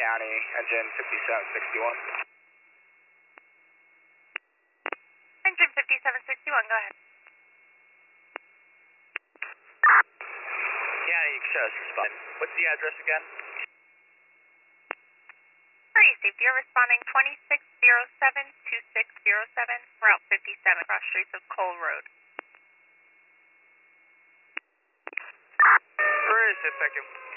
County, engine 5761. Engine 5761, go ahead. County Express respond. What's the address again? Hurry Safety, you're responding 2607-2607, Route 57, cross streets of Cole Road. Where is it, second?